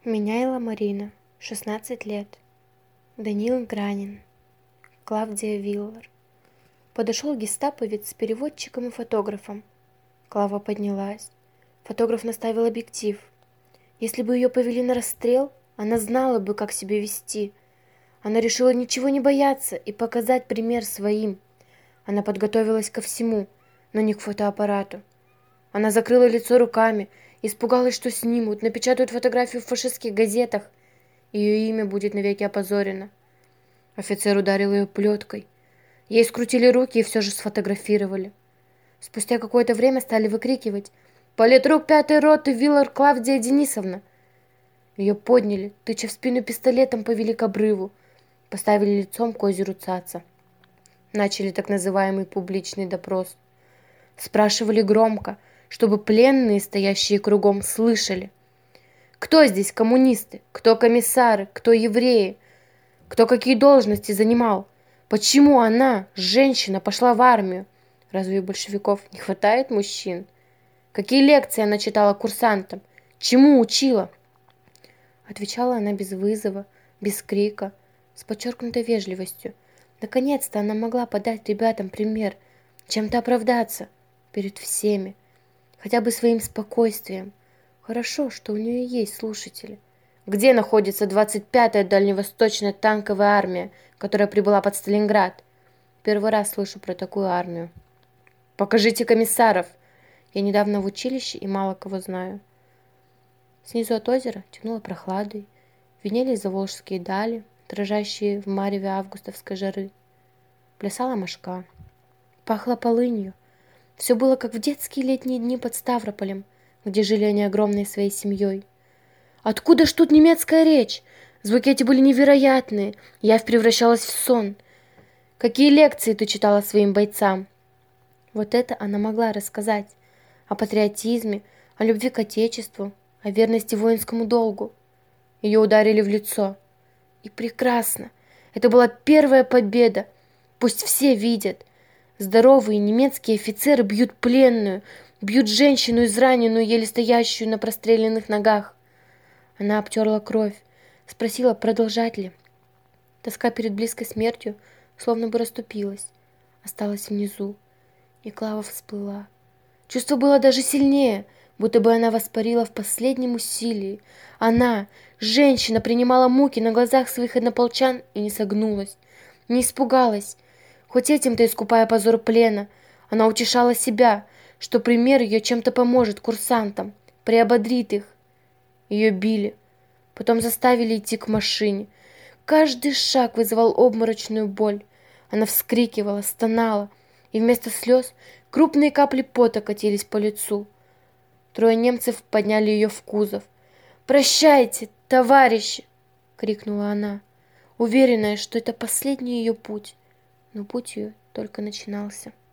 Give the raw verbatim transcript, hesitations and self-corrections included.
Меняйла Марина, шестнадцать лет. Даниил Гранин, Клавдия Виллар. Подошел гестаповец с переводчиком и фотографом. Клава поднялась. Фотограф наставил объектив. Если бы ее повели на расстрел, она знала бы, как себя вести. Она решила ничего не бояться и показать пример своим. Она подготовилась ко всему, но не к фотоаппарату. Она закрыла лицо руками, испугалась, что снимут, напечатают фотографию в фашистских газетах. Ее имя будет навеки опозорено. Офицер ударил ее плеткой. Ей скрутили руки и все же сфотографировали. Спустя какое-то время стали выкрикивать: «Политрук пятой роты Виллар Клавдия Денисовна!» Ее подняли, тыча в спину пистолетом, повели к обрыву, поставили лицом к озеру Цаца. Начали так называемый публичный допрос. Спрашивали громко, чтобы пленные, стоящие кругом, слышали. Кто здесь коммунисты? Кто комиссары? Кто евреи? Кто какие должности занимал? Почему она, женщина, пошла в армию? Разве у большевиков не хватает мужчин? Какие лекции она читала курсантам? Чему учила? Отвечала она без вызова, без крика, с подчеркнутой вежливостью. Наконец-то она могла подать ребятам пример, чем-то оправдаться перед всеми, хотя бы своим спокойствием. Хорошо, что у нее есть слушатели. Где находится двадцать пятая Дальневосточная танковая армия, которая прибыла под Сталинград? Первый раз слышу про такую армию. Покажите комиссаров. Я недавно в училище и мало кого знаю. Снизу от озера тянуло прохладой. Виднелись заволжские дали, дрожащие в мареве августовской жары. Плясала мошка. Пахло полынью. Все было как в детские летние дни под Ставрополем, где жили они огромной своей семьей. Откуда ж тут немецкая речь? Звуки эти были невероятные. Явь превращалась в сон. Какие лекции ты читала своим бойцам? Вот это она могла рассказать. О патриотизме, о любви к Отечеству, о верности воинскому долгу. Ее ударили в лицо. И прекрасно. Это была первая победа. Пусть все видят. Здоровые немецкие офицеры бьют пленную, бьют женщину израненную, еле стоящую на простреленных ногах. Она обтерла кровь, спросила, продолжать ли. Тоска перед близкой смертью словно бы расступилась, осталась внизу, и Клава всплыла. Чувство было даже сильнее, будто бы она воспарила в последнем усилии. Она, женщина, принимала муки на глазах своих однополчан и не согнулась, не испугалась. Хоть этим-то искупая позор плена, она утешала себя, что пример ее чем-то поможет курсантам, приободрит их. Ее били, потом заставили идти к машине. Каждый шаг вызывал обморочную боль. Она вскрикивала, стонала, и вместо слез крупные капли пота катились по лицу. Трое немцев подняли ее в кузов. «Прощайте, товарищи!» — крикнула она, уверенная, что это последний ее путь. Но путь ее только начинался.